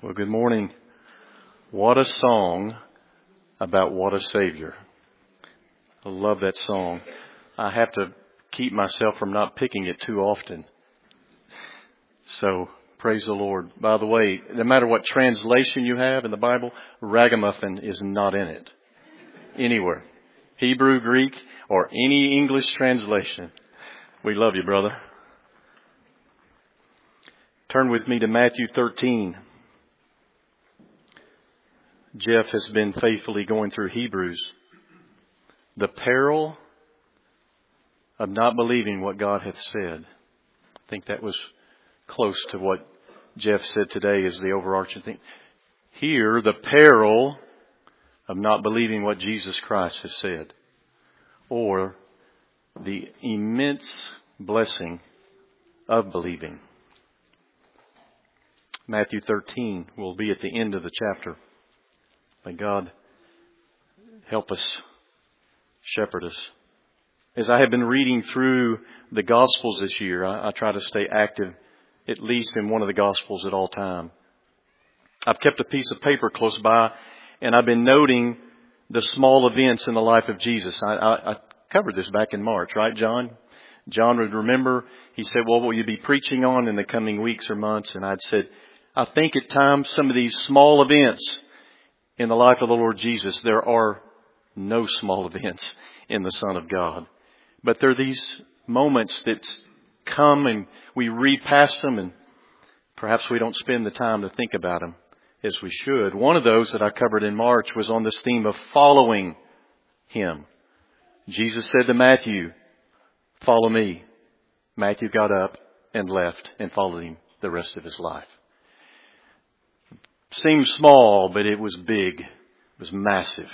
Well, good morning. What a song about what a Savior. I love that song. I have to keep myself from not picking it too often. So, praise the Lord. By the way, no matter what translation you have in the Bible, ragamuffin is not in it. Anywhere. Hebrew, Greek, or any English translation. We love you, brother. Turn with me to Matthew 13. Jeff has been faithfully going through Hebrews. The peril of not believing what God hath said. I think that was close to what Jeff said today is the overarching thing. Here, the peril of not believing what Jesus Christ has said. Or the immense blessing of believing. Matthew 13 will be at the end of the chapter. May God help us, shepherd us. As I have been reading through the Gospels this year, I try to stay active at least in one of the Gospels at all time. I've kept a piece of paper close by and I've been noting the small events in the life of Jesus. I covered this back in March, right, John? John would remember, he said, well, what will you be preaching on in the coming weeks or months? And I'd said, I think at times some of these small events in the life of the Lord Jesus, there are no small events in the Son of God. But there are these moments that come and we read past them and perhaps we don't spend the time to think about them as we should. One of those that I covered in March was on this theme of following Him. Jesus said to Matthew, follow me. Matthew got up and left and followed Him the rest of his life. Seemed small, but it was big. It was massive.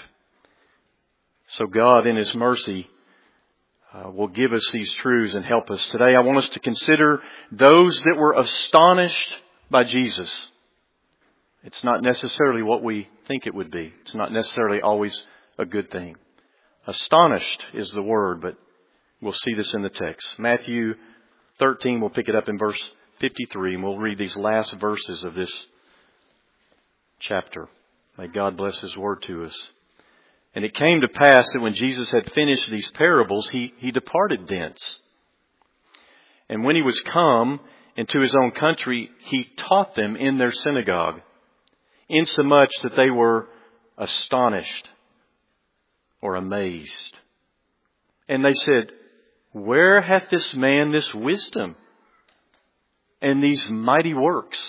So God, in His mercy, will give us these truths and help us. Today, I want us to consider those that were astonished by Jesus. It's not necessarily what we think it would be. It's not necessarily always a good thing. Astonished is the word, but we'll see this in the text. Matthew 13, we'll pick it up in verse 53, and we'll read these last verses of this chapter. May God bless His word to us. And it came to pass that when Jesus had finished these parables, he departed thence. And when He was come into His own country, He taught them in their synagogue, insomuch that they were astonished or amazed. And they said, where hath this man this wisdom and these mighty works?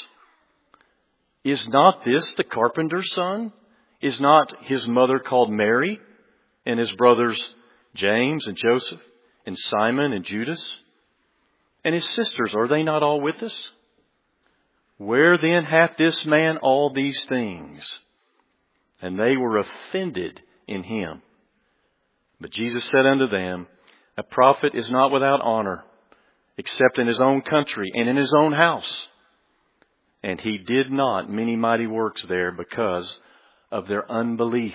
Is not this the carpenter's son? Is not his mother called Mary, and his brothers James and Joseph and Simon and Judas? And his sisters, are they not all with us? Where then hath this man all these things? And they were offended in Him. But Jesus said unto them, a prophet is not without honor, except in his own country and in his own house. And He did not many mighty works there because of their unbelief.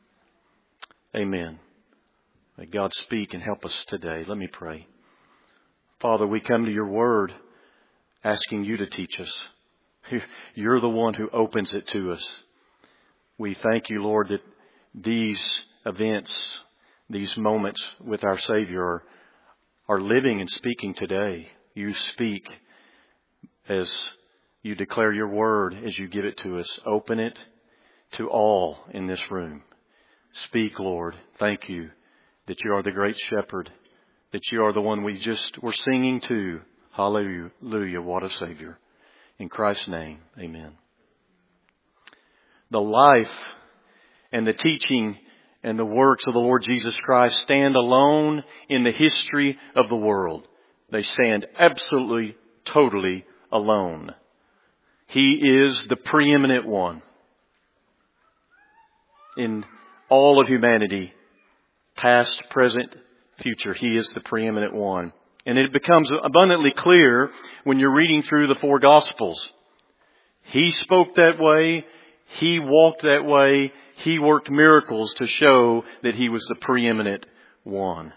Amen. May God speak and help us today. Let me pray. Father, we come to Your word asking You to teach us. You're the one who opens it to us. We thank You, Lord, that these events, these moments with our Savior are living and speaking today. You speak as You declare Your word, as You give it to us. Open it to all in this room. Speak, Lord. Thank You that You are the great shepherd, that You are the one we just were singing to. Hallelujah, what a Savior. In Christ's name, amen. The life and the teaching and the works of the Lord Jesus Christ stand alone in the history of the world. They stand absolutely, totally alone. He is the preeminent one in all of humanity, past, present, future. He is the preeminent one. And it becomes abundantly clear when you're reading through the four Gospels. He spoke that way. He walked that way. He worked miracles to show that He was the preeminent one.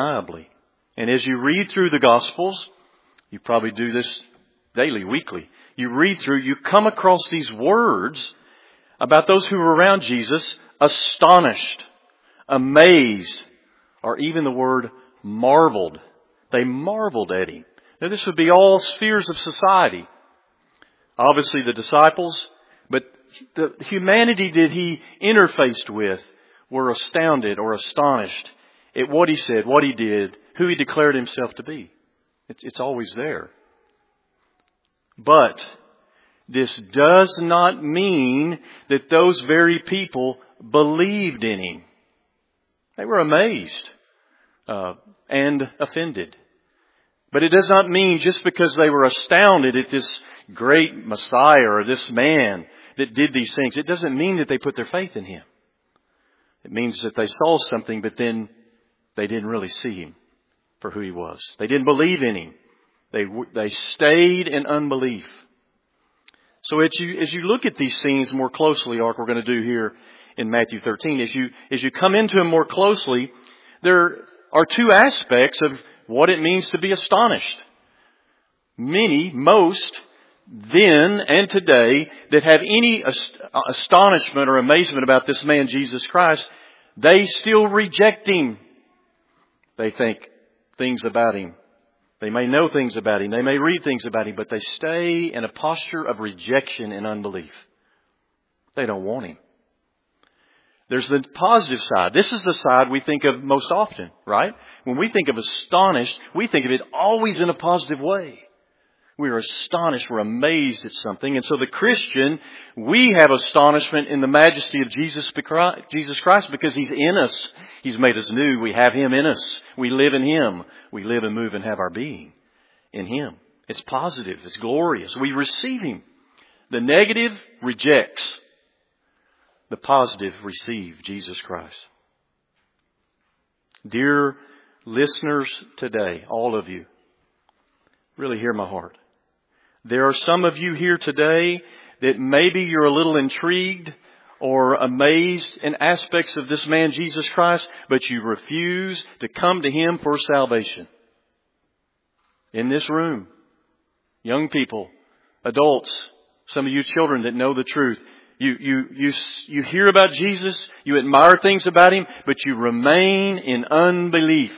Undeniably. And as you read through the Gospels, you probably do this daily, weekly. you read through, you come across these words about those who were around Jesus, astonished, amazed, or even the word marveled. They marveled at Him. Now this would be all spheres of society. Obviously the disciples, but the humanity that He interfaced with were astounded or astonished at what He said, what He did, who He declared Himself to be. It's always there. But this does not mean that those very people believed in Him. They were amazed and offended. But it does not mean just because they were astounded at this great Messiah or this man that did these things, it doesn't mean that they put their faith in Him. It means that they saw something, but then they didn't really see Him for who He was. They didn't believe in Him. They stayed in unbelief. So as you look at these scenes more closely, like we're going to do here in Matthew 13, as you come into them more closely, there are two aspects of what it means to be astonished. Most, then and today, that have any astonishment or amazement about this man, Jesus Christ, they still reject Him. They think things about Him. They may know things about Him. They may read things about Him, but they stay in a posture of rejection and unbelief. They don't want Him. There's the positive side. This is the side we think of most often, right? When we think of astonished, we think of it always in a positive way. We're astonished. We're amazed at something. And so the Christian, we have astonishment in the majesty of Jesus Christ because He's in us. He's made us new. We have Him in us. We live in Him. We live and move and have our being in Him. It's positive. It's glorious. We receive Him. The negative rejects. The positive receive Jesus Christ. Dear listeners today, all of you, really hear my heart. There are some of you here today that maybe you're a little intrigued or amazed in aspects of this man Jesus Christ, but you refuse to come to Him for salvation. In this room, young people, adults, some of you children that know the truth, you hear about Jesus, you admire things about Him, but you remain in unbelief.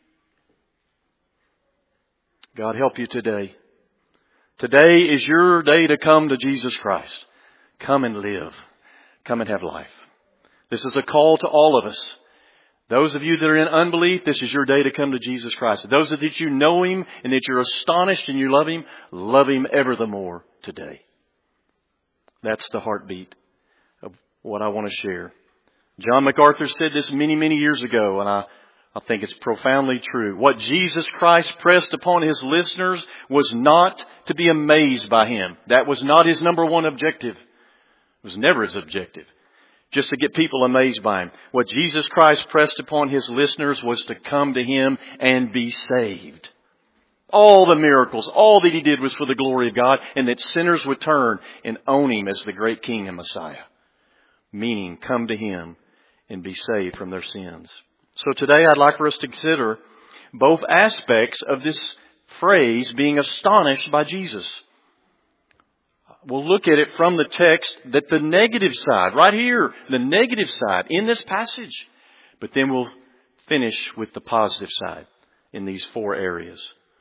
God help you today. Today is your day to come to Jesus Christ. Come and live. Come and have life. This is a call to all of us. Those of you that are in unbelief, this is your day to come to Jesus Christ. Those of you that you know Him and that you're astonished and you love Him ever the more today. That's the heartbeat of what I want to share. John MacArthur said this many, many years ago, and I think it's profoundly true. What Jesus Christ pressed upon His listeners was not to be amazed by Him. That was not His number one objective. It was never His objective. Just to get people amazed by Him. What Jesus Christ pressed upon His listeners was to come to Him and be saved. All the miracles, all that He did was for the glory of God, and that sinners would turn and own Him as the great King and Messiah. Meaning, come to Him and be saved from their sins. So today I'd like for us to consider both aspects of this phrase, being astonished by Jesus. We'll look at it from the text, that the negative side, right here, the negative side in this passage. But then we'll finish with the positive side in these four areas.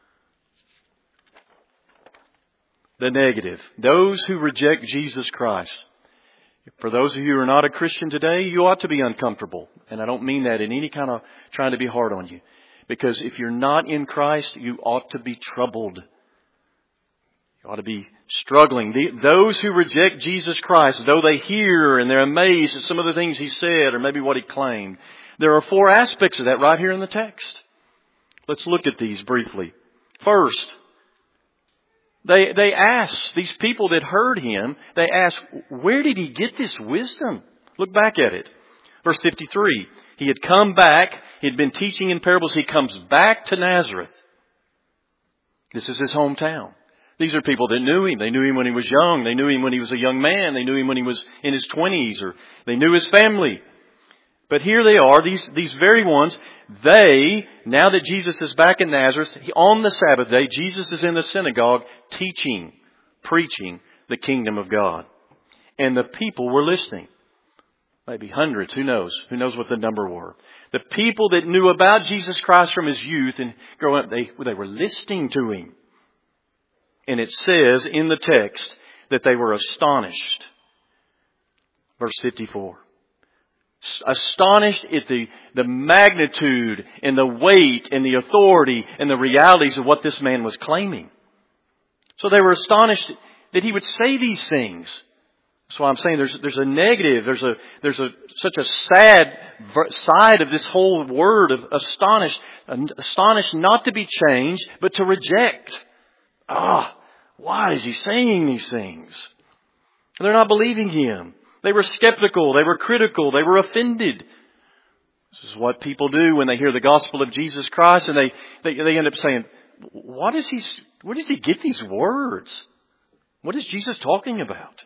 The negative. Those who reject Jesus Christ. For those of you who are not a Christian today, you ought to be uncomfortable. And I don't mean that in any kind of trying to be hard on you. Because if you're not in Christ, you ought to be troubled. You ought to be struggling. Those who reject Jesus Christ, though they hear and they're amazed at some of the things He said or maybe what He claimed, there are four aspects of that right here in the text. Let's look at these briefly. First, They asked, these people that heard Him, they asked, where did He get this wisdom? Look back at it. Verse 53, He had come back, He had been teaching in parables, He comes back to Nazareth. This is His hometown. These are people that knew Him. They knew Him when He was young. They knew Him when He was a young man. They knew Him when He was in His 20s, or they knew His family. But here they are, these very ones, now that Jesus is back in Nazareth, on the Sabbath day, Jesus is in the synagogue teaching preaching the kingdom of God. And the people were listening. Maybe hundreds, who knows? Who knows what the number were? The people that knew about Jesus Christ from his youth and growing up, they were listening to him. And it says in the text that they were astonished. Verse 54. Astonished at the magnitude and the weight and the authority and the realities of what this man was claiming. So they were astonished that he would say these things. That's why I'm saying there's a negative, there's such a sad side of this whole word of astonished. Astonished not to be changed, but to reject. Why is he saying these things? They're not believing him. They were skeptical. They were critical. They were offended. This is what people do when they hear the gospel of Jesus Christ, and they end up saying, where does he get these words? What is Jesus talking about?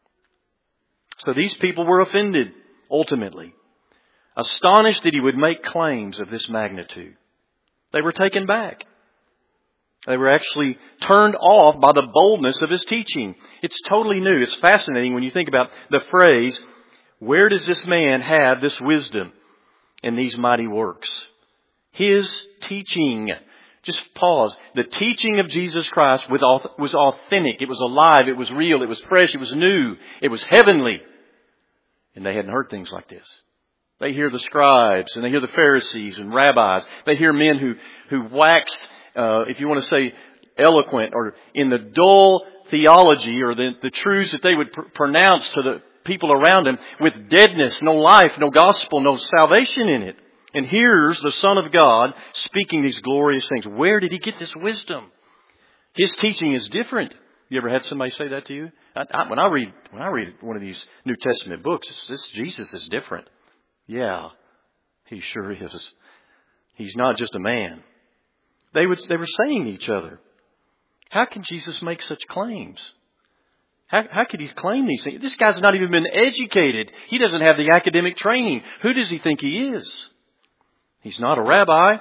So these people were offended, ultimately. Astonished that he would make claims of this magnitude. They were taken back. They were actually turned off by the boldness of his teaching. It's totally new. It's fascinating when you think about the phrase, where does this man have this wisdom and these mighty works? His teaching. Just pause. The teaching of Jesus Christ was authentic. It was alive. It was real. It was fresh. It was new. It was heavenly. And they hadn't heard things like this. They hear the scribes and they hear the Pharisees and rabbis. They hear men who waxed, if you want to say eloquent, or in the dull theology or the truths that they would pronounce to the people around them with deadness, no life, no gospel, no salvation in it. And here's the Son of God speaking these glorious things. Where did he get this wisdom? His teaching is different. You ever had somebody say that to you? When I read one of these New Testament books, this Jesus is different. Yeah, he sure is. He's not just a man. They were saying to each other, how can Jesus make such claims? How could he claim these things? This guy's not even been educated. He doesn't have the academic training. Who does he think he is? He's not a rabbi.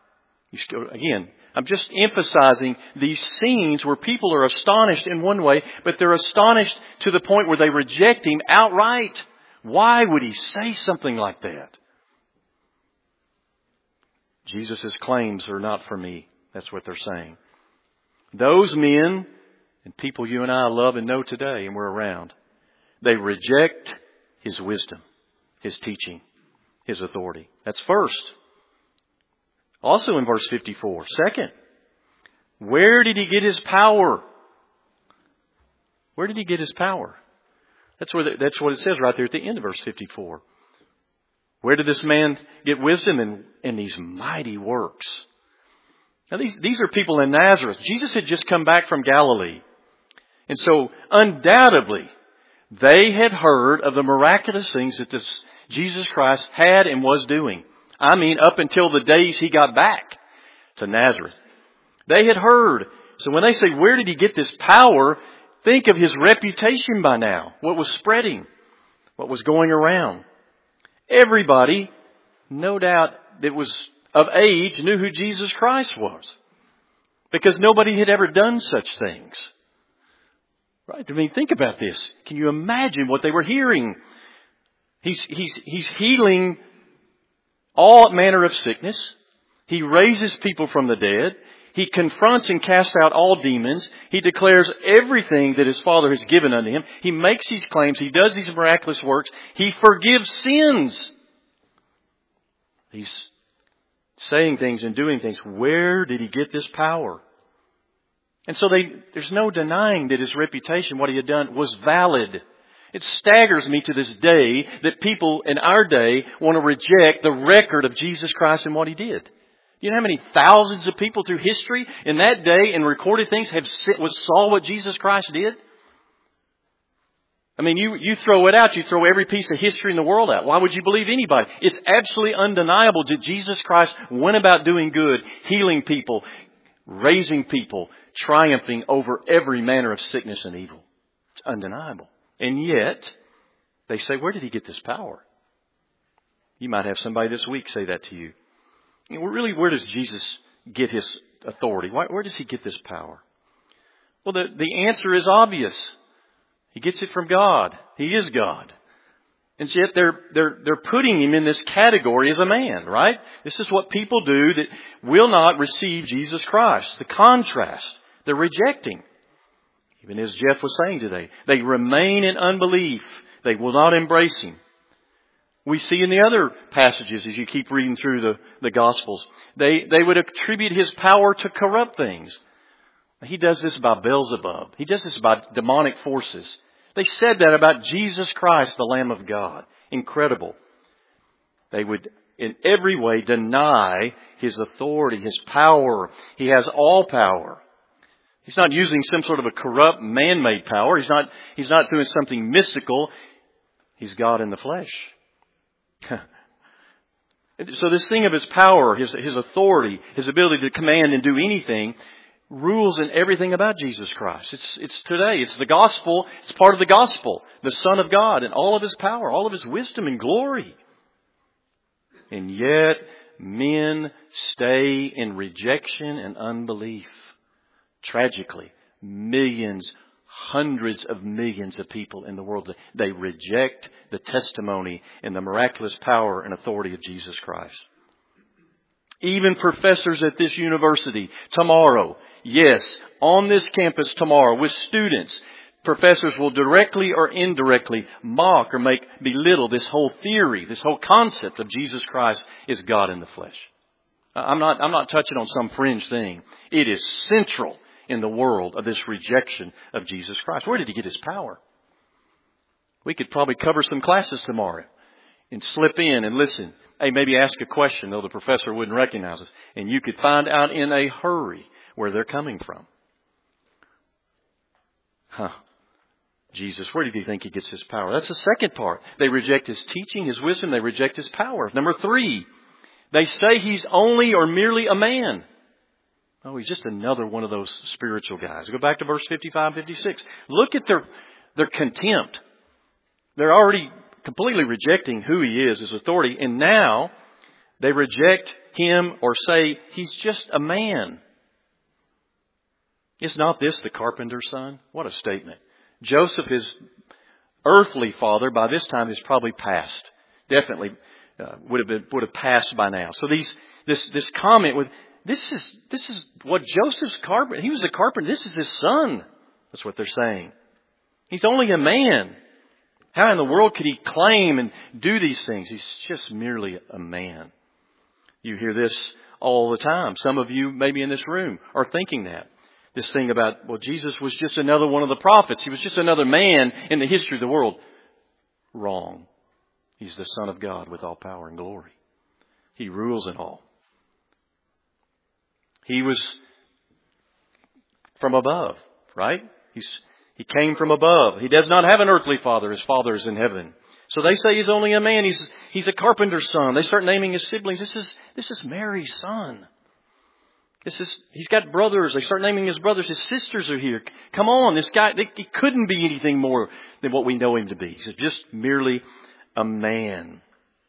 Again, I'm just emphasizing these scenes where people are astonished in one way, but they're astonished to the point where they reject him outright. Why would he say something like that? Jesus' claims are not for me. That's what they're saying. Those men and people you and I love and know today and we're around, they reject his wisdom, his teaching, his authority. That's first. Also in verse 54. Second, where did he get his power? Where did he get his power? That's what it says right there at the end of verse 54. Where did this man get wisdom and these mighty works? Now these are people in Nazareth. Jesus had just come back from Galilee. And so undoubtedly they had heard of the miraculous things that this Jesus Christ had and was doing. I mean, up until the days he got back to Nazareth. They had heard. So when they say, where did he get this power? Think of his reputation by now. What was spreading. What was going around. Everybody, no doubt that was of age, knew who Jesus Christ was. Because nobody had ever done such things. Right? I mean, think about this. Can you imagine what they were hearing? He's healing all manner of sickness. He raises people from the dead. He confronts and casts out all demons. He declares everything that his Father has given unto him. He makes these claims. He does these miraculous works. He forgives sins. He's saying things and doing things. Where did he get this power? And so there's no denying that his reputation, what he had done, was valid. It staggers me to this day that people in our day want to reject the record of Jesus Christ and what he did. You know how many thousands of people through history in that day and recorded things saw what Jesus Christ did? I mean, you throw it out. You throw every piece of history in the world out. Why would you believe anybody? It's absolutely undeniable that Jesus Christ went about doing good, healing people, raising people, triumphing over every manner of sickness and evil. It's undeniable. And yet, they say, where did he get this power? You might have somebody this week say that to you. Really, where does Jesus get his authority? Where does he get this power? Well, the answer is obvious. He gets it from God. He is God. And yet they're putting him in this category as a man, right? This is what people do that will not receive Jesus Christ. The contrast. They're rejecting. Even as Jeff was saying today, they remain in unbelief. They will not embrace him. We see in the other passages as you keep reading through the Gospels, they would attribute his power to corrupt things. He does this by Beelzebub. He does this by demonic forces. They said that about Jesus Christ, the Lamb of God. Incredible. They would in every way deny his authority, his power. He has all power. He's not using some sort of a corrupt man-made power. He's not doing something mystical. He's God in the flesh. So this thing of his power, his authority, his ability to command and do anything rules in everything about Jesus Christ. It's today. It's the gospel. It's part of the gospel. The Son of God and all of his power, all of his wisdom and glory. And yet men stay in rejection and unbelief. Tragically, millions, hundreds of millions of people in the world, they reject the testimony and the miraculous power and authority of Jesus Christ. Even professors at this university tomorrow, yes, on this campus tomorrow with students, professors will directly or indirectly mock or belittle this whole theory, this whole concept of Jesus Christ is God in the flesh. I'm not touching on some fringe thing. It is central in the world of this rejection of Jesus Christ. Where did he get his power? We could probably cover some classes tomorrow and slip in and listen. Hey, maybe ask a question, though the professor wouldn't recognize us. And you could find out in a hurry where they're coming from. Jesus, where do you think he gets his power? That's the second part. They reject his teaching, his wisdom. They reject his power. Number 3, they say he's only or merely a man. Oh, he's just another one of those spiritual guys. Go back to verse 55, 56. Look at their contempt. They're already completely rejecting who he is, his authority. And now they reject him or say he's just a man. Is not this the carpenter's son? What a statement. Joseph, his earthly father, by this time is probably passed. Definitely would have passed by now. So this comment with this is what Joseph's carpenter. He was a carpenter. This is his son. That's what they're saying. He's only a man. How in the world could he claim and do these things? He's just merely a man. You hear this all the time. Some of you, maybe in this room, are thinking that. This thing about, well, Jesus was just another one of the prophets. He was just another man in the history of the world. Wrong. He's the Son of God with all power and glory. He rules it all. He was from above, right? He came from above. He does not have an earthly father. His father is in heaven. So they say he's only a man. He's a carpenter's son. They start naming his siblings. This is Mary's son. He's got brothers. They start naming his brothers. His sisters are here. Come on, this guy, he couldn't be anything more than what we know him to be. He's just merely a man.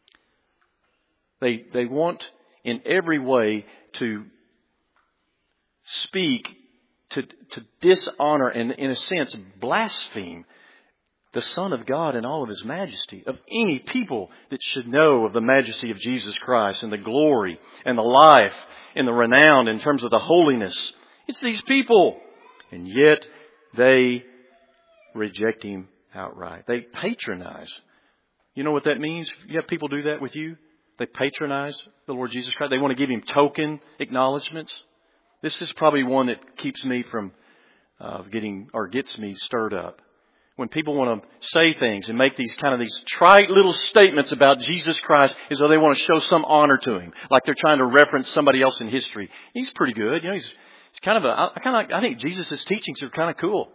They want in every way to speak, to dishonor and, in a sense, blaspheme the Son of God in all of his majesty, of any people that should know of the majesty of Jesus Christ and the glory and the life and the renown in terms of the holiness. It's these people. And yet they reject him outright. They patronize. You know what that means? You have people do that with you? They patronize the Lord Jesus Christ. They want to give him token acknowledgments. This is probably one that keeps me from gets me stirred up. When people want to say things and make these trite little statements about Jesus Christ as though they want to show some honor to him, like they're trying to reference somebody else in history. He's pretty good, you know. He's kind of I think Jesus' teachings are kind of cool.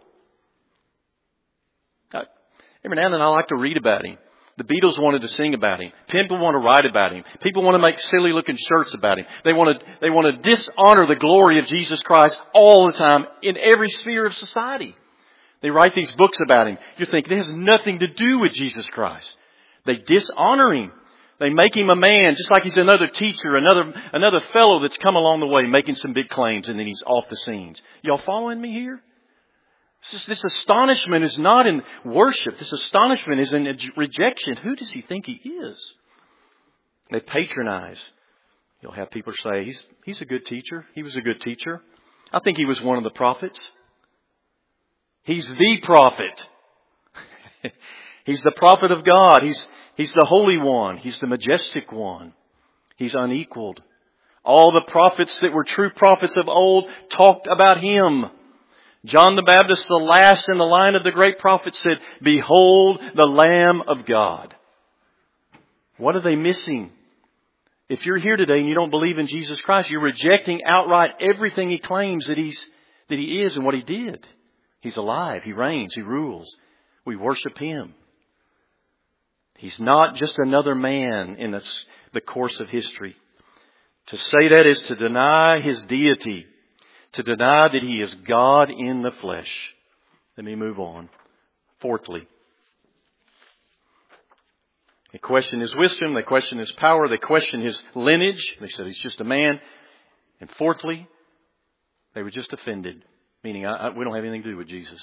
Every now and then I like to read about him. The Beatles wanted to sing about him. People want to write about him. People want to make silly looking shirts about him. They want to dishonor the glory of Jesus Christ all the time in every sphere of society. They write these books about him. You're thinking it has nothing to do with Jesus Christ. They dishonor him. They make him a man, just like he's another teacher, another fellow that's come along the way making some big claims, and then he's off the scenes. Y'all following me here? This astonishment is not in worship. This astonishment is in rejection. Who does he think he is? They patronize. You'll have people say, he's a good teacher. He was a good teacher. I think he was one of the prophets. He's the prophet. He's the prophet of God. He's the Holy One. He's the majestic one. He's unequaled. All the prophets that were true prophets of old talked about Him. John the Baptist, the last in the line of the great prophets, said, "Behold the Lamb of God." What are they missing? If you're here today and you don't believe in Jesus Christ, you're rejecting outright everything He claims that He is and what He did. He's alive. He reigns. He rules. We worship Him. He's not just another man in the course of history. To say that is to deny His deity. To deny that He is God in the flesh. Let me move on. Fourthly, they question His wisdom. They question His power. They question His lineage. They said He's just a man. And fourthly, they were just offended. Meaning, we don't have anything to do with Jesus.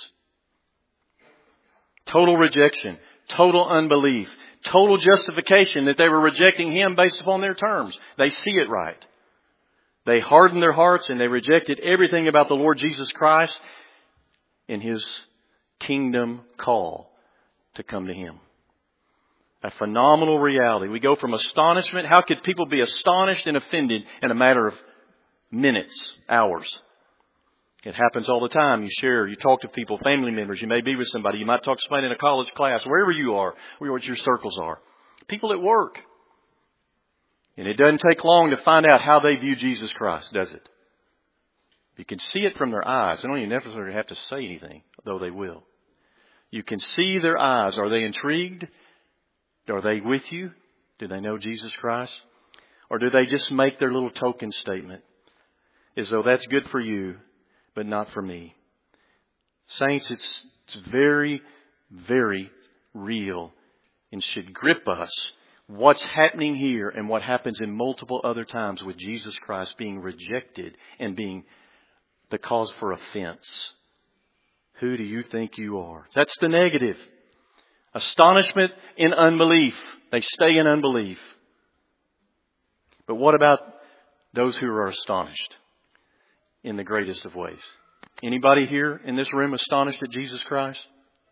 Total rejection. Total unbelief. Total justification that they were rejecting Him based upon their terms. They see it right. They hardened their hearts and they rejected everything about the Lord Jesus Christ in His kingdom call to come to Him. A phenomenal reality. We go from astonishment. How could people be astonished and offended in a matter of minutes, hours? It happens all the time. You talk to people, family members. You may be with somebody. You might talk to somebody in a college class, wherever you are, what your circles are. People at work. And it doesn't take long to find out how they view Jesus Christ, does it? You can see it from their eyes. They don't even necessarily have to say anything, though they will. You can see their eyes. Are they intrigued? Are they with you? Do they know Jesus Christ? Or do they just make their little token statement as though that's good for you, but not for me? Saints, it's very, very real and should grip us. What's happening here and what happens in multiple other times with Jesus Christ being rejected and being the cause for offense. Who do you think you are? That's the negative. Astonishment in unbelief. They stay in unbelief. But what about those who are astonished in the greatest of ways? Anybody here in this room astonished at Jesus Christ?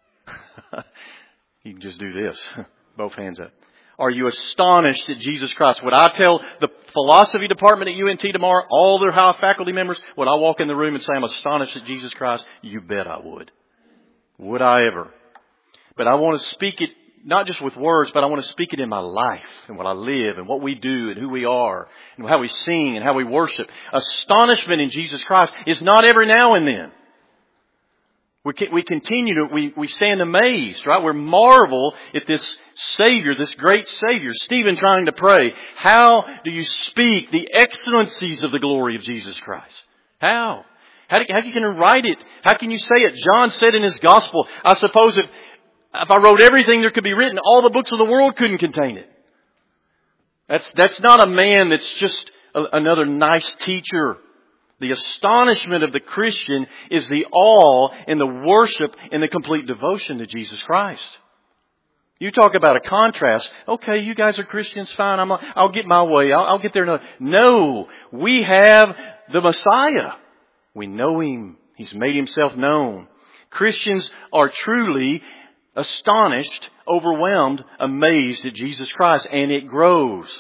You can just do this. Both hands up. Are you astonished at Jesus Christ? Would I tell the philosophy department at UNT tomorrow, all their high faculty members, would I walk in the room and say I'm astonished at Jesus Christ? You bet I would. Would I ever? But I want to speak it not just with words, but I want to speak it in my life and what I live and what we do and who we are and how we sing and how we worship. Astonishment in Jesus Christ is not every now and then. We continue to, we stand amazed, right? We marvel at this Savior, this great Savior. Stephen trying to pray, how do you speak the excellencies of the glory of Jesus Christ? How? How can you write it? How can you say it? John said in his gospel, I suppose if I wrote everything there could be written, all the books of the world couldn't contain it. That's not a man that's just another nice teacher. The astonishment of the Christian is the awe and the worship and the complete devotion to Jesus Christ. You talk about a contrast. Okay, you guys are Christians, fine. I'll get my way. I'll get there. No, we have the Messiah. We know Him. He's made Himself known. Christians are truly astonished, overwhelmed, amazed at Jesus Christ, and it grows.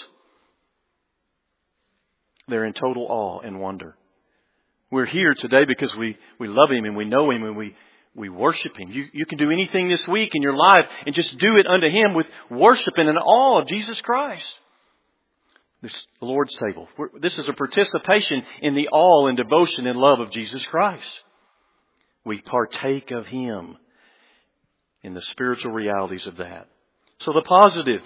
They're in total awe and wonder. We're here today because we love Him and we know Him and we worship Him. You can do anything this week in your life and just do it unto Him with worship and an awe of Jesus Christ. This is the Lord's table. This is a participation in the awe and devotion and love of Jesus Christ. We partake of Him in the spiritual realities of that. So the positive.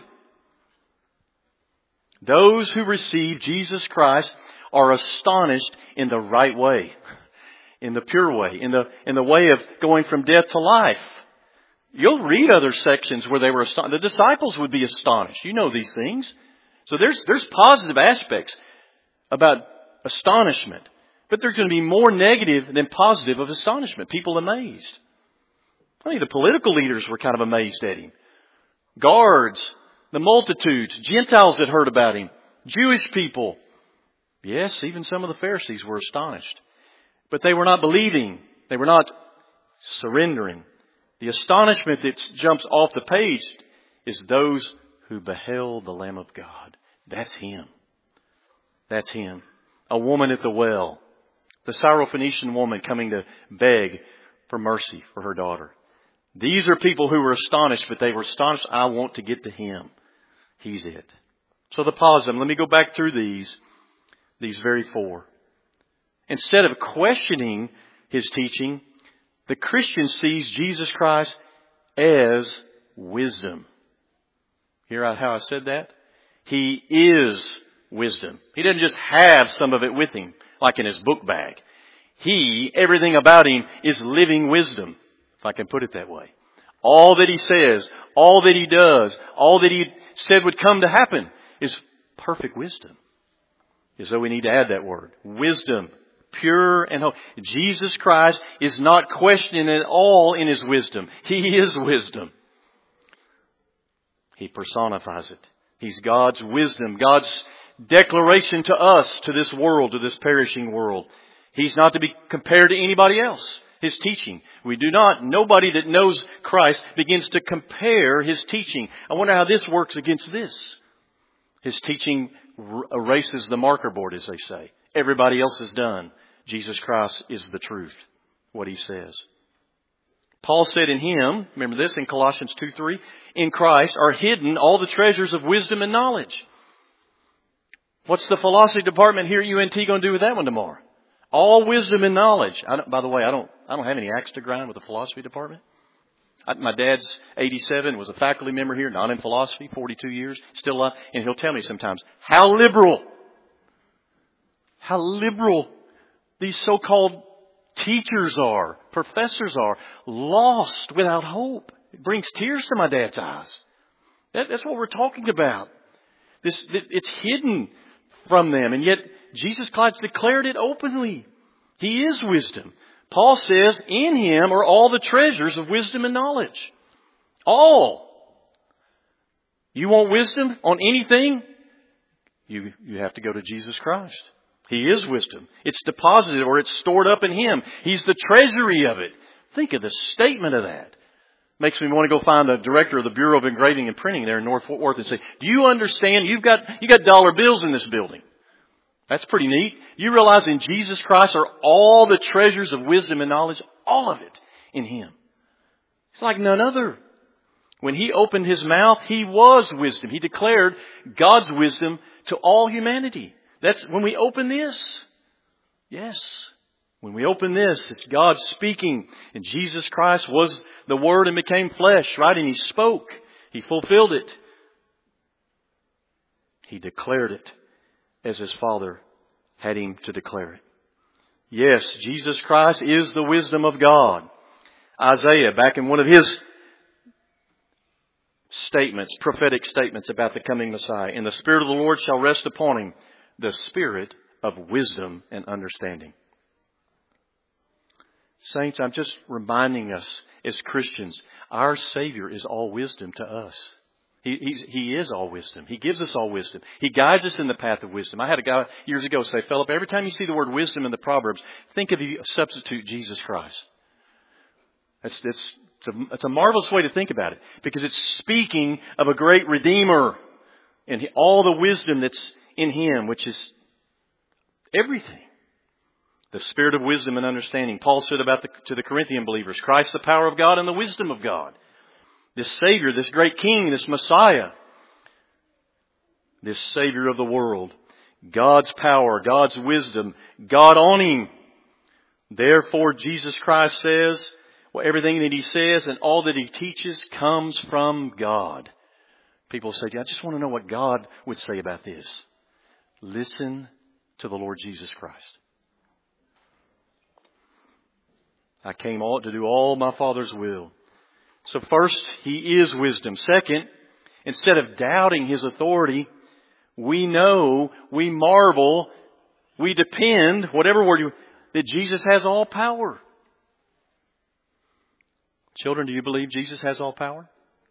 Those who receive Jesus Christ are astonished in the right way, in the pure way, in the way of going from death to life. You'll read other sections where they were astonished. The disciples would be astonished. You know these things. So there's positive aspects about astonishment. But there's going to be more negative than positive of astonishment. People amazed. I mean, the political leaders were kind of amazed at him. Guards, the multitudes, Gentiles that heard about him, Jewish people. Yes, even some of the Pharisees were astonished. But they were not believing. They were not surrendering. The astonishment that jumps off the page is those who beheld the Lamb of God. That's Him. That's Him. A woman at the well. The Syrophoenician woman coming to beg for mercy for her daughter. These are people who were astonished, but they were astonished, I want to get to Him. He's it. So the positive, let me go back through these very four. Instead of questioning His teaching, the Christian sees Jesus Christ as wisdom. Hear how I said that? He is wisdom. He doesn't just have some of it with Him, like in His book bag. Everything about Him is living wisdom, if I can put it that way. All that He says, all that He does, all that He said would come to happen is perfect wisdom. As though we need to add that word. Wisdom. Pure and holy. Jesus Christ is not questioning at all in His wisdom. He is wisdom. He personifies it. He's God's wisdom. God's declaration to us, to this world, to this perishing world. He's not to be compared to anybody else. His teaching. Nobody that knows Christ begins to compare His teaching. I wonder how this works against this. His teaching erases the marker board, as they say. Everybody else is done. Jesus Christ is the truth. What He says. Paul said in Him, remember this in Colossians 2:3, in Christ are hidden all the treasures of wisdom and knowledge. What's the philosophy department here at UNT going to do with that one tomorrow? All wisdom and knowledge. By the way, I don't have any axe to grind with the philosophy department. My dad's 87, was a faculty member here, not in philosophy, 42 years, still alive. And he'll tell me sometimes, how liberal these so-called teachers are, professors are, lost without hope. It brings tears to my dad's eyes. That's what we're talking about. It's hidden from them, and yet Jesus Christ declared it openly. He is wisdom. Paul says, in Him are all the treasures of wisdom and knowledge. All. You want wisdom on anything? You have to go to Jesus Christ. He is wisdom. It's deposited or it's stored up in Him. He's the treasury of it. Think of the statement of that. Makes me want to go find the director of the Bureau of Engraving and Printing there in North Fort Worth and say, do you understand? You got dollar bills in this building. That's pretty neat. You realize in Jesus Christ are all the treasures of wisdom and knowledge, all of it in Him. It's like none other. When He opened His mouth, He was wisdom. He declared God's wisdom to all humanity. That's when we open this. Yes. When we open this, it's God speaking. And Jesus Christ was the Word and became flesh, right? And He spoke. He fulfilled it. He declared it as His Father had Him to declare it. Yes, Jesus Christ is the wisdom of God. Isaiah, back in one of his statements, prophetic statements about the coming Messiah, and the Spirit of the Lord shall rest upon Him, the Spirit of wisdom and understanding. Saints, I'm just reminding us as Christians, our Savior is all wisdom to us. He is all wisdom. He gives us all wisdom. He guides us in the path of wisdom. I had a guy years ago say, Philip, every time you see the word wisdom in the Proverbs, think of you substitute Jesus Christ. It's a marvelous way to think about it because it's speaking of a great Redeemer and all the wisdom that's in Him, which is everything. The Spirit of wisdom and understanding. Paul said to the Corinthian believers, Christ the power of God and the wisdom of God. This Savior, this great King, this Messiah, this Savior of the world, God's power, God's wisdom, God on Him. Therefore, Jesus Christ says, well, everything that He says and all that He teaches comes from God. People say, I just want to know what God would say about this. Listen to the Lord Jesus Christ. I came to do all my Father's will. So first, He is wisdom. Second, instead of doubting His authority, we know, we marvel, we depend, whatever word that Jesus has all power. Children, do you believe Jesus has all power?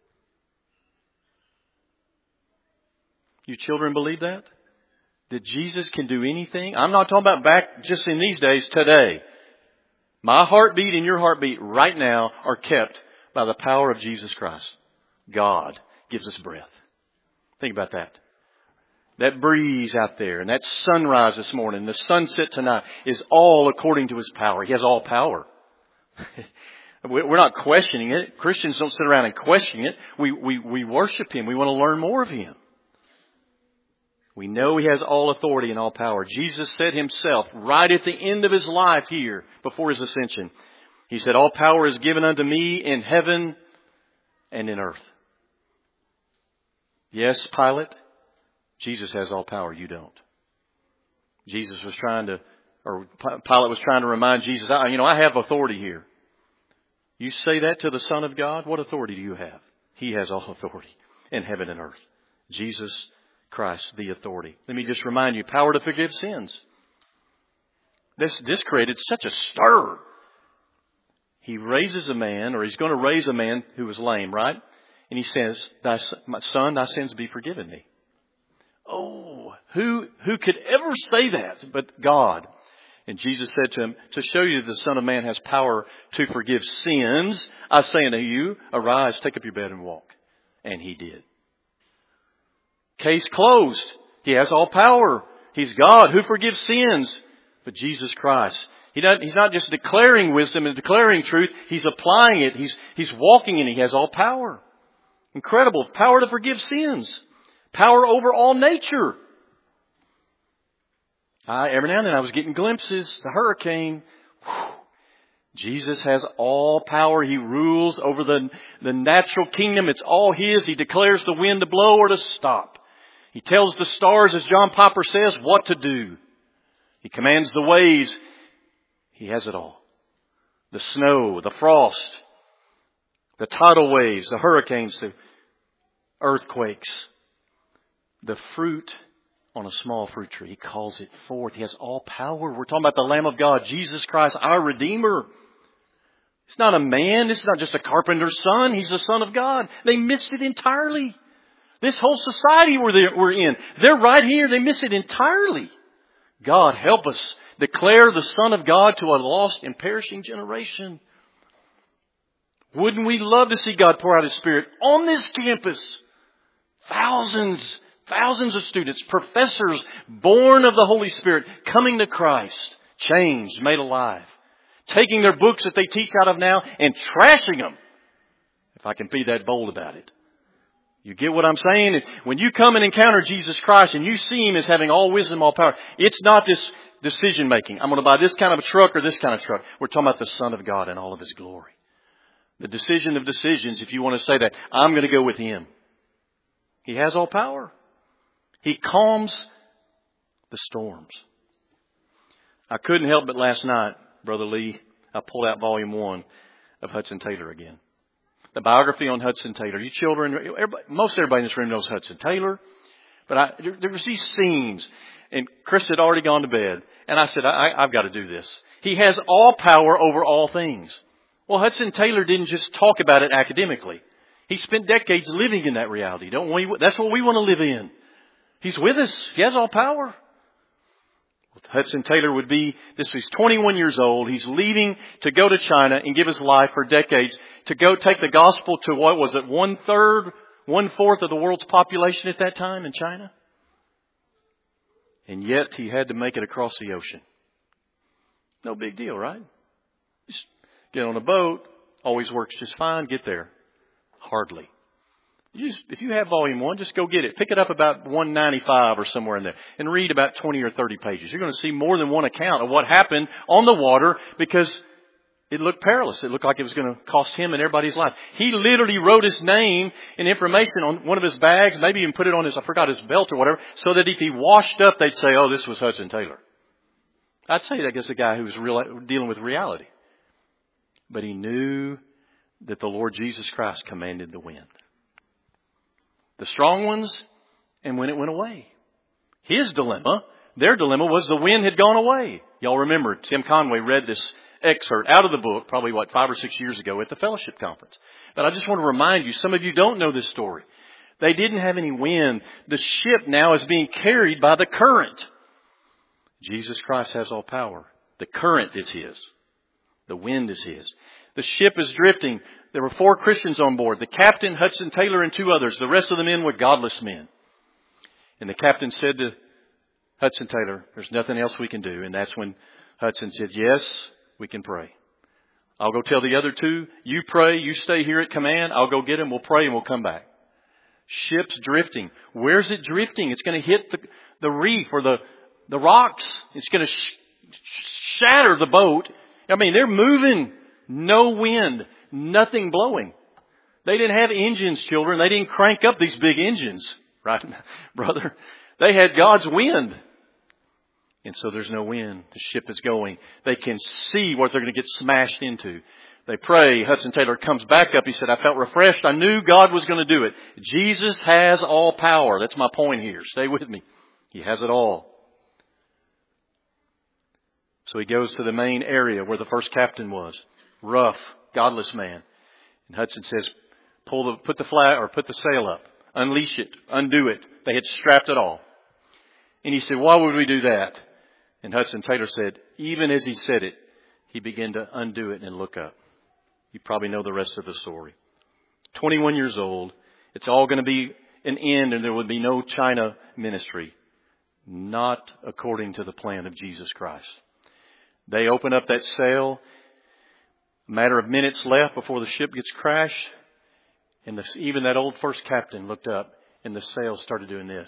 You children believe that? That Jesus can do anything? I'm not talking about back just in these days, today. My heartbeat and your heartbeat right now are kept by the power of Jesus Christ. God gives us breath. Think about that. That breeze out there and that sunrise this morning, the sunset tonight is all according to His power. He has all power. We're not questioning it. Christians don't sit around and question it. We worship Him. We want to learn more of Him. We know He has all authority and all power. Jesus said Himself right at the end of His life here before His ascension. He said, all power is given unto me in heaven and in earth. Yes, Pilate, Jesus has all power. You don't. Pilate was trying to remind Jesus, I have authority here. You say that to the Son of God? What authority do you have? He has all authority in heaven and earth. Jesus Christ, the authority. Let me just remind you, power to forgive sins. This created such a stir. He raises a man, or He's going to raise a man who was lame, right? And He says, my son, thy sins be forgiven thee. Oh, who could ever say that but God? And Jesus said to him, to show you that the Son of Man has power to forgive sins, I say unto you, arise, take up your bed and walk. And He did. Case closed. He has all power. He's God who forgives sins. But Jesus Christ, He's not just declaring wisdom and declaring truth. He's applying it. He's walking in it. He has all power. Incredible. Power to forgive sins. Power over all nature. Every now and then I was getting glimpses. The hurricane. Whew. Jesus has all power. He rules over the natural kingdom. It's all His. He declares the wind to blow or to stop. He tells the stars, as John Piper says, what to do. He commands the waves. He has it all. The snow, the frost, the tidal waves, the hurricanes, the earthquakes, the fruit on a small fruit tree. He calls it forth. He has all power. We're talking about the Lamb of God, Jesus Christ, our Redeemer. It's not a man. This is not just a carpenter's son. He's the Son of God. They missed it entirely. This whole society we're in, they're right here. They miss it entirely. God, help us declare the Son of God to a lost and perishing generation. Wouldn't we love to see God pour out His Spirit on this campus? Thousands of students, professors born of the Holy Spirit, coming to Christ, changed, made alive, taking their books that they teach out of now and trashing them, if I can be that bold about it. You get what I'm saying? When you come and encounter Jesus Christ and you see Him as having all wisdom, all power, it's not this decision making. I'm going to buy this kind of a truck or this kind of truck. We're talking about the Son of God in all of His glory. The decision of decisions, if you want to say that, I'm going to go with Him. He has all power. He calms the storms. I couldn't help but last night, Brother Lee, I pulled out volume 1 of Hudson Taylor again. The biography on Hudson Taylor. You children, most everybody in this room knows Hudson Taylor. But there was these scenes, and Chris had already gone to bed. And I said, I've got to do this. He has all power over all things. Well, Hudson Taylor didn't just talk about it academically. He spent decades living in that reality. Don't we? That's what we want to live in. He's with us. He has all power. Hudson Taylor he's 21 years old. He's leaving to go to China and give his life for decades to go take the gospel to what was it, 1/4 of the world's population at that time in China? And yet he had to make it across the ocean. No big deal, right? Just get on a boat. Always works just fine. Get there. Hardly. If you have volume 1, just go get it. Pick it up about 195 or somewhere in there and read about 20 or 30 pages. You're going to see more than one account of what happened on the water because it looked perilous. It looked like it was going to cost him and everybody's life. He literally wrote his name and information on one of his bags, maybe even put it on his belt or whatever, so that if he washed up, they'd say, oh, this was Hudson Taylor. I'd say that gets a guy who was dealing with reality. But he knew that the Lord Jesus Christ commanded the wind. The strong ones, and when it went away. Their dilemma was the wind had gone away. Y'all remember, Tim Conway read this excerpt out of the book, probably 5 or 6 years ago at the fellowship conference. But I just want to remind you, some of you don't know this story. They didn't have any wind. The ship now is being carried by the current. Jesus Christ has all power. The current is His. The wind is His. The ship is drifting. There were 4 Christians on board. The captain, Hudson Taylor, and 2 others. The rest of the men were godless men. And the captain said to Hudson Taylor, there's nothing else we can do. And that's when Hudson said, yes, we can pray. I'll go tell the other 2, you pray, you stay here at command. I'll go get them. We'll pray and we'll come back. Ship's drifting. Where's it drifting? It's going to hit the reef or the rocks. It's going to shatter the boat. I mean, they're moving. No wind. Nothing blowing. They didn't have engines, children. They didn't crank up these big engines. Right, brother? They had God's wind. And so there's no wind. The ship is going. They can see what they're going to get smashed into. They pray. Hudson Taylor comes back up. He said, I felt refreshed. I knew God was going to do it. Jesus has all power. That's my point here. Stay with me. He has it all. So he goes to the main area where the first captain was. Rough, godless man. And Hudson says, put the sail up. Unleash it. Undo it. They had strapped it all. And he said, why would we do that? And Hudson Taylor said, even as he said it, he began to undo it and look up. You probably know the rest of the story. 21 years old. It's all going to be an end and there would be no China ministry. Not according to the plan of Jesus Christ. They open up that sail. A matter of minutes left before the ship gets crashed. And even that old first captain looked up and the sail started doing this.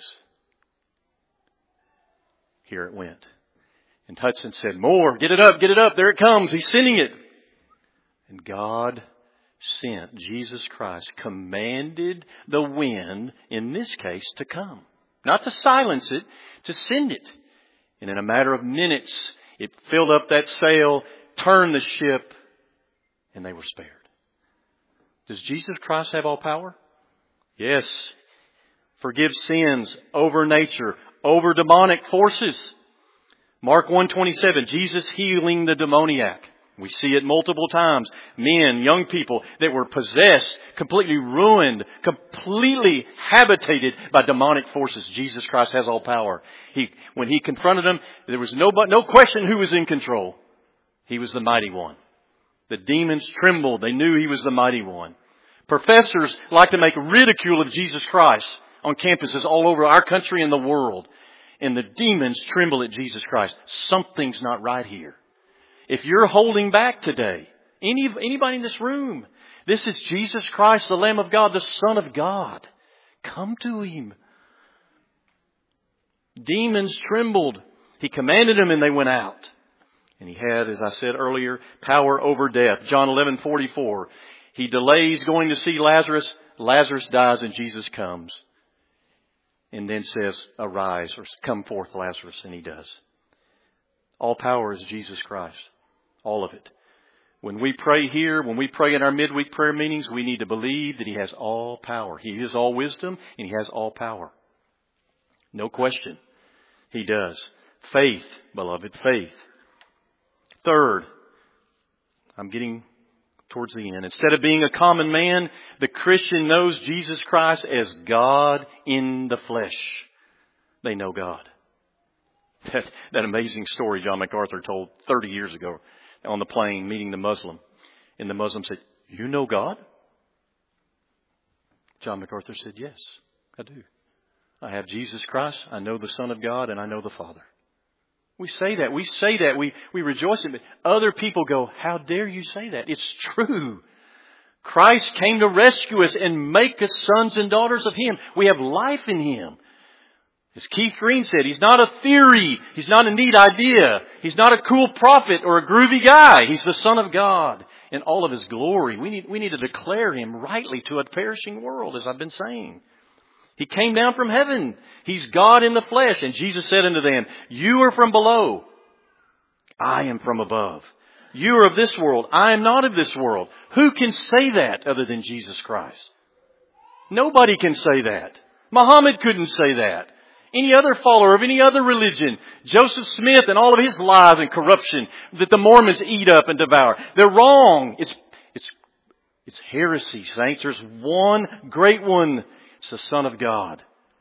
Here it went. And Hudson said, more, get it up, there it comes. He's sending it. And God sent, Jesus Christ commanded the wind, in this case, to come. Not to silence it, to send it. And in a matter of minutes, it filled up that sail, turned the ship, and they were spared. Does Jesus Christ have all power? Yes. Forgive sins over nature, over demonic forces. Mark 1:27, Jesus healing the demoniac. We see it multiple times. Men, young people that were possessed, completely ruined, completely habitated by demonic forces. Jesus Christ has all power. When He confronted them, there was no question who was in control. He was the mighty one. The demons trembled. They knew He was the mighty one. Professors like to make ridicule of Jesus Christ on campuses all over our country and the world. And the demons tremble at Jesus Christ. Something's not right here. If you're holding back today, anybody in this room, this is Jesus Christ, the Lamb of God, the Son of God. Come to Him. Demons trembled. He commanded them and they went out. And He had, as I said earlier, power over death. John 11:44. He delays going to see Lazarus. Lazarus dies and Jesus comes. And then says, arise, or come forth, Lazarus. And He does. All power is Jesus Christ. All of it. When we pray here, when we pray in our midweek prayer meetings, we need to believe that He has all power. He has all wisdom and He has all power. No question. He does. Faith, beloved, faith. Third, I'm getting towards the end. Instead of being a common man, the Christian knows Jesus Christ as God in the flesh. They know God. That amazing story John MacArthur told 30 years ago on the plane meeting the Muslim. And the Muslim said, you know God? John MacArthur said, yes, I do. I have Jesus Christ, I know the Son of God, and I know the Father. We say that. We rejoice in it. Other people go, how dare you say that? It's true. Christ came to rescue us and make us sons and daughters of Him. We have life in Him. As Keith Green said, He's not a theory. He's not a neat idea. He's not a cool prophet or a groovy guy. He's the Son of God in all of His glory. We need to declare Him rightly to a perishing world, as I've been saying. He came down from heaven. He's God in the flesh. And Jesus said unto them, you are from below. I am from above. You are of this world. I am not of this world. Who can say that other than Jesus Christ? Nobody can say that. Muhammad couldn't say that. any other follower of any other religion. Joseph Smith and all of his lies and corruption that the Mormons eat up and devour. They're wrong. It's heresy, saints. There's one great one. It's the Son of God.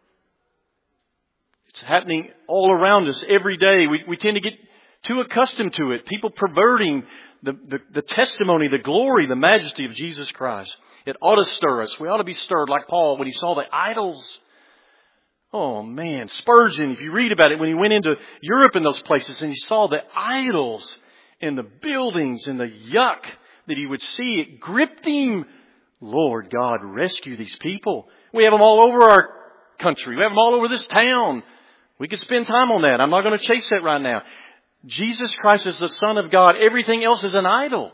It's happening all around us every day. We tend to get too accustomed to it. People perverting the testimony, the glory, the majesty of Jesus Christ. It ought to stir us. We ought to be stirred like Paul when he saw the idols. Oh man, Spurgeon, if you read about it, when he went into Europe and those places and he saw the idols and the buildings and the yuck that he would see, it gripped him. Lord God, rescue these people. We have them all over our country. We have them all over this town. We could spend time on that. I'm not going to chase that right now. Jesus Christ is the Son of God. Everything else is an idol.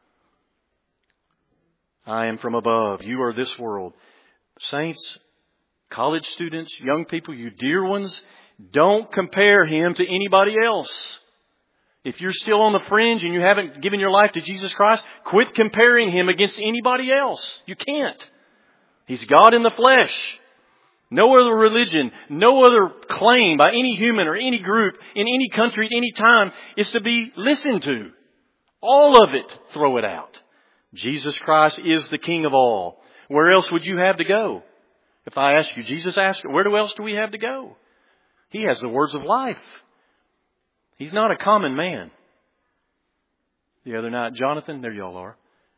I am from above. You are this world. Saints, college students, young people, you dear ones, don't compare Him to anybody else. If you're still on the fringe and you haven't given your life to Jesus Christ, quit comparing Him against anybody else. You can't. He's God in the flesh. No other religion, no other claim by any human or any group in any country at any time is to be listened to. All of it, throw it out. Jesus Christ is the King of all. Where else would you have to go? If I ask you, Jesus asked, where else do we have to go? He has the words of life. He's not a common man. The other night, Jonathan, there y'all are.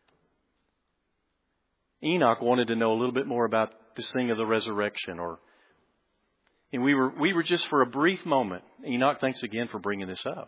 Enoch wanted to know a little bit more about this thing of the resurrection, and we were just for a brief moment. Enoch, thanks again for bringing this up.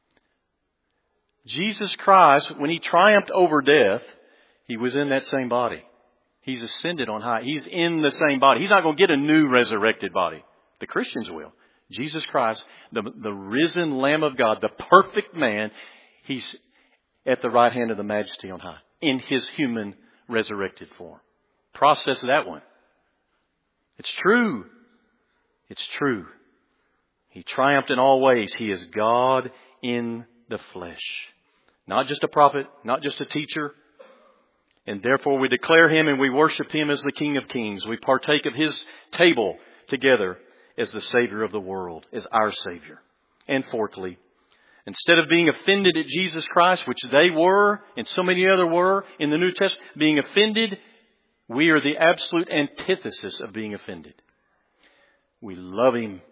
Jesus Christ, when He triumphed over death, He was in that same body. He's ascended on high. He's in the same body. He's not going to get a new resurrected body. The Christians will. Jesus Christ, the risen Lamb of God, the perfect man, He's at the right hand of the Majesty on high in His human resurrected form. Process that one. It's true. It's true. He triumphed in all ways. He is God in the flesh. Not just a prophet, not just a teacher. And therefore we declare Him and we worship Him as the King of Kings. We partake of His table together as the Savior of the world, as our Savior. And fourthly, instead of being offended at Jesus Christ, which they were, and so many other were in the New Testament, being offended, we are the absolute antithesis of being offended. We love Him.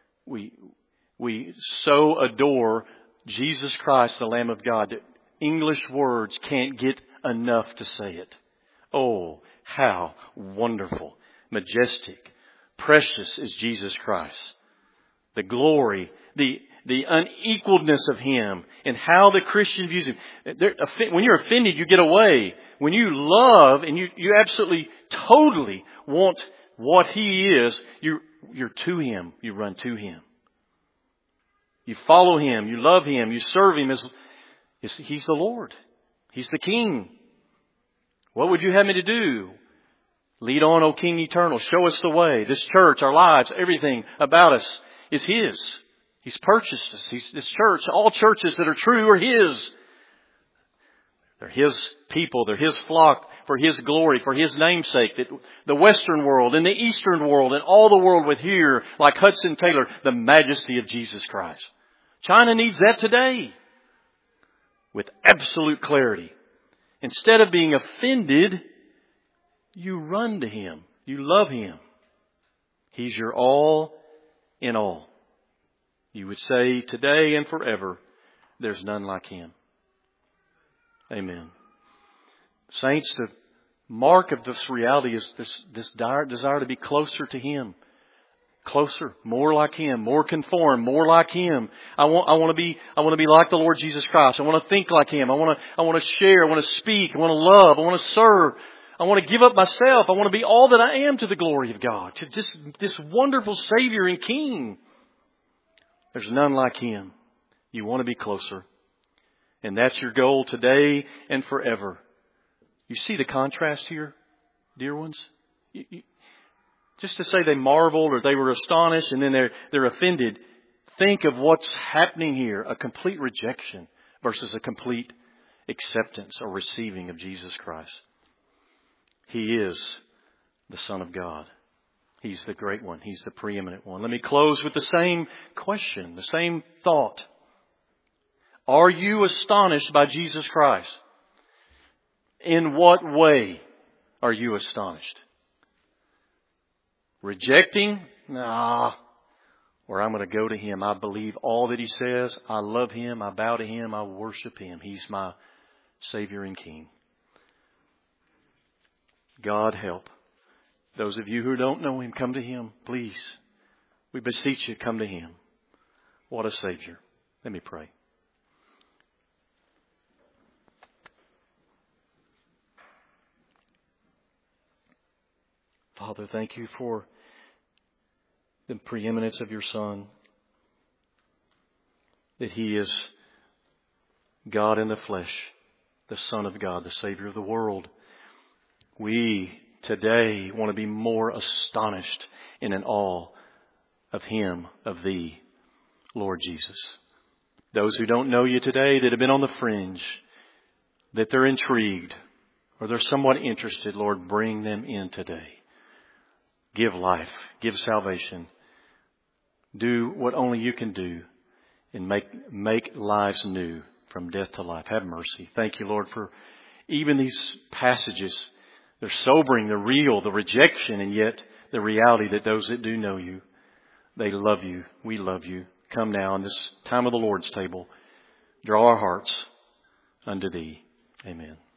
We so adore Jesus Christ, the Lamb of God, that English words can't get enough to say it. Oh, how wonderful, majestic, precious is Jesus Christ. The glory, the unequalness of Him, and how the Christian views Him. When you're offended, you get away. When you love and you absolutely, totally want what He is, you're to Him. You run to Him. You follow Him. You love Him. You serve Him as He's the Lord. He's the King. What would you have me to do? Lead on, O King eternal. Show us the way. This church, our lives, everything about us is His. He's purchased us. This church, all churches that are true are His. They're His people. They're His flock for His glory, for His namesake. That the Western world and the Eastern world and all the world would hear, like Hudson Taylor, the majesty of Jesus Christ. China needs that today with absolute clarity. Instead of being offended, you run to Him. You love Him. He's your all in all. You would say today and forever, there's none like Him. Amen. Saints, the mark of this reality is this desire to be closer to Him. Closer, more like Him, more conformed, more like Him. I want to be like the Lord Jesus Christ. I want to think like Him. I want to share. I want to speak. I want to love. I want to serve. I want to give up myself. I want to be all that I am to the glory of God, to this wonderful Savior and King. There's none like Him. You want to be closer. And that's your goal today and forever. You see the contrast here, dear ones? Just to say they marveled or they were astonished and then they're offended. Think of what's happening here. A complete rejection versus a complete acceptance or receiving of Jesus Christ. He is the Son of God. He's the great one. He's the preeminent one. Let me close with the same question, the same thought. Are you astonished by Jesus Christ? In what way are you astonished? Rejecting? Nah. Or I'm going to go to Him. I believe all that He says. I love Him. I bow to Him. I worship Him. He's my Savior and King. God help. Those of you who don't know Him, come to Him, please. We beseech you, come to Him. What a Savior. Let me pray. Father, thank you for the preeminence of your Son, that He is God in the flesh, the Son of God, the Savior of the world. We today want to be more astonished and in awe of Him, of Thee, Lord Jesus. Those who don't know you today, that have been on the fringe, that they're intrigued or they're somewhat interested, Lord, bring them in today. Give life, give salvation. Do what only you can do and make lives new from death to life. Have mercy. Thank you, Lord, for even these passages. They're sobering, they're real, the rejection, and yet the reality that those that do know you, they love you. We love you. Come now in this time of the Lord's table. Draw our hearts unto Thee. Amen.